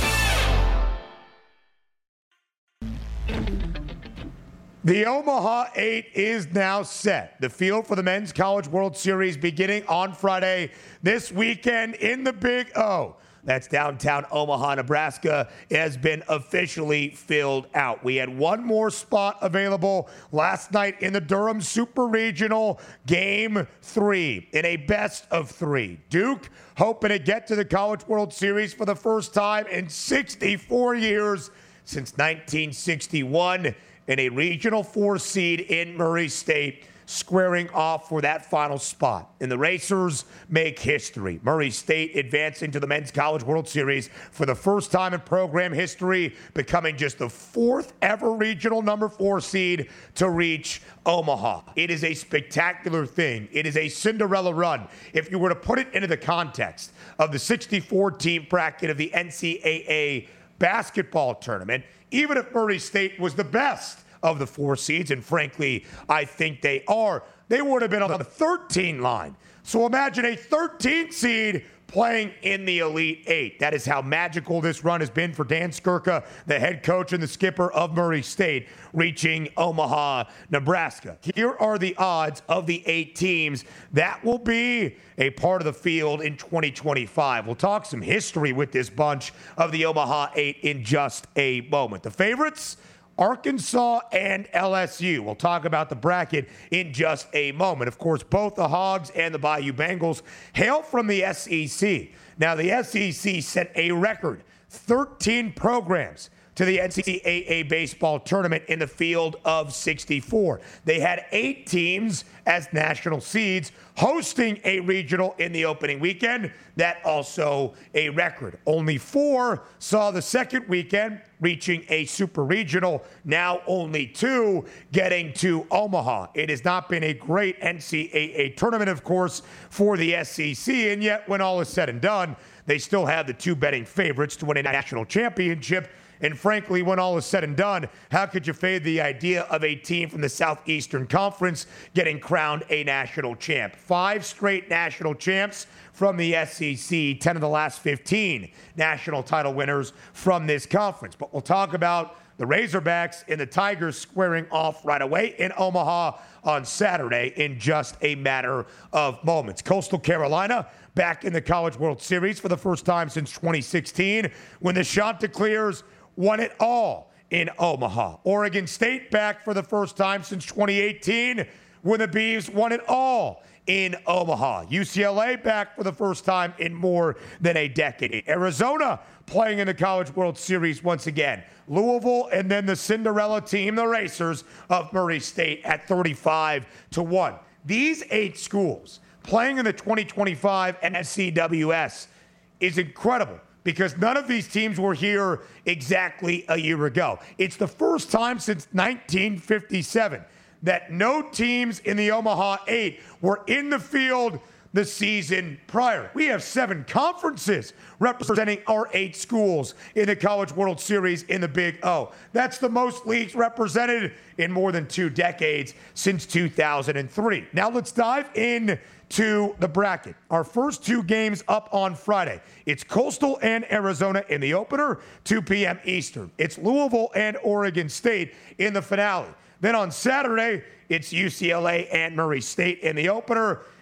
The Omaha eight is now set. The field for the Men's College World Series beginning on Friday this weekend in the Big O. That's downtown Omaha, Nebraska. It has been officially filled out. We had one more spot available last night in the Durham Super Regional Game three in a best of three. Duke hoping to get to the College World Series for the first time in sixty-four years since nineteen sixty-one. In a Regional four seed in Murray State, squaring off for that final spot. And the Racers make history. Murray State advancing to the Men's College World Series for the first time in program history, becoming just the fourth ever regional number four seed to reach Omaha. It is a spectacular thing. It is a Cinderella run. If you were to put it into the context of the sixty-four team bracket of the N C double A basketball tournament, even if Murray State was the best of the four seeds, and frankly, I think they are, they would have been on the thirteen line. So imagine a thirteen seed playing in the Elite Eight. That is how magical this run has been for Dan Skirka, the head coach and the skipper of Murray State, reaching Omaha, Nebraska. Here are the odds of the eight teams that will be a part of the field in twenty twenty-five. We'll talk some history with this bunch of the Omaha eight in just a moment. The favorites, Arkansas and L S U. We'll talk about the bracket in just a moment. Of course, both the Hogs and the Bayou Bengals hail from the S E C. Now, the S E C sent a record thirteen programs to the N C double A baseball tournament in the field of sixty-four. They had eight teams as national seeds hosting a regional in the opening weekend. That also a record. Only four saw the second weekend reaching a super regional. Now only two getting to Omaha. It has not been a great N C double A tournament, of course, for the S E C. And yet, when all is said and done, they still have the two betting favorites to win a national championship. And frankly, when all is said and done, how could you fade the idea of a team from the Southeastern Conference getting crowned a national champ? Five straight national champs from the S E C, ten of the last fifteen national title winners from this conference. But we'll talk about the Razorbacks and the Tigers squaring off right away in Omaha on Saturday in just a matter of moments. Coastal Carolina back in the College World Series for the first time since twenty sixteen when the Chanticleers won it all in Omaha. Oregon State back for the first time since twenty eighteen when the Beavs won it all in Omaha. U C L A back for the first time in more than a decade. Arizona playing in the College World Series once again. Louisville and then the Cinderella team, the Racers of Murray State at thirty-five to one. These eight schools playing in the twenty twenty-five N C W S is incredible, because none of these teams were here exactly a year ago. It's the first time since nineteen fifty-seven that no teams in the Omaha eight were in the field the season prior. We have seven conferences representing our eight schools in the College World Series in the Big O. That's the most leagues represented in more than two decades, since two thousand three. Now let's dive in to the bracket. Our first two games up on Friday. It's Coastal and Arizona in the opener, two p.m. Eastern. It's Louisville and Oregon State in the finale. Then on Saturday, it's U C L A and Murray State in the opener.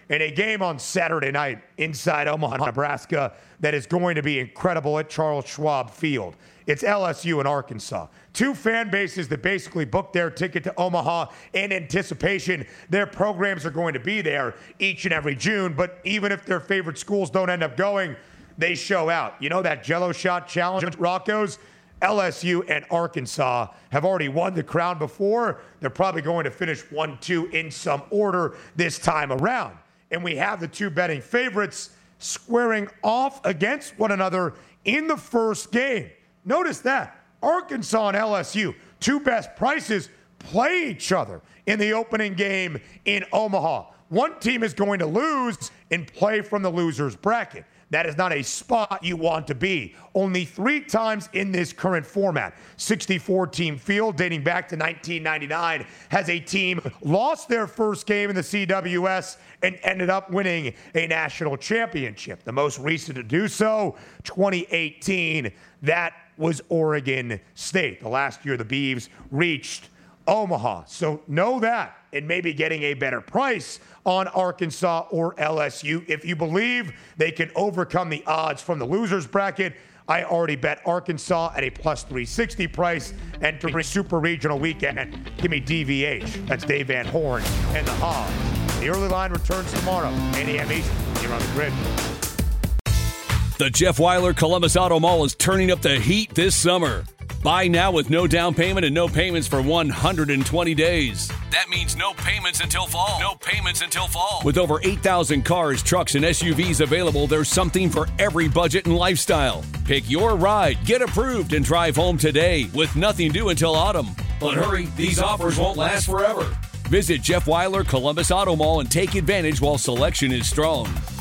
in a game on Saturday night inside Omaha, Nebraska, that is going to be incredible at Charles Schwab Field. It's L S U and Arkansas. Two fan bases that basically booked their ticket to Omaha in anticipation their programs are going to be there each and every June. But even if their favorite schools don't end up going, they show out. You know that Jello Shot Challenge at Rocco's? L S U and Arkansas have already won the crown before. They're probably going to finish one two in some order this time around. And we have the two betting favorites squaring off against one another in the first game. Notice that. Arkansas and L S U, two best prices, play each other in the opening game in Omaha. One team is going to lose and play from the loser's bracket. That is not a spot you want to be. Only three times in this current format, sixty-four team field dating back to nineteen ninety-nine, has a team lost their first game in the C W S and ended up winning a national championship. The most recent to do so, twenty eighteen, that was Oregon State. The last year the Beavs reached Omaha. So know that, and maybe getting a better price on Arkansas or L S U. If you believe they can overcome the odds from the loser's bracket, I already bet Arkansas at a plus three sixty price. Entering Super Regional Weekend, give me D V H. That's Dave Van Horn and the Hogs. The early line returns tomorrow, eight a.m. Eastern. You're on the grid. The Jeff Weiler Columbus Auto Mall is turning up the heat this summer. Buy now with no down payment and no payments for one hundred twenty days. That means no payments until fall. No payments until fall. With over eight thousand cars, trucks, and S U Vs available, there's something for every budget and lifestyle. Pick your ride, get approved, and drive home today with nothing due until autumn. But hurry, these offers won't last forever. Visit Jeff Weiler Columbus Auto Mall and take advantage while selection is strong.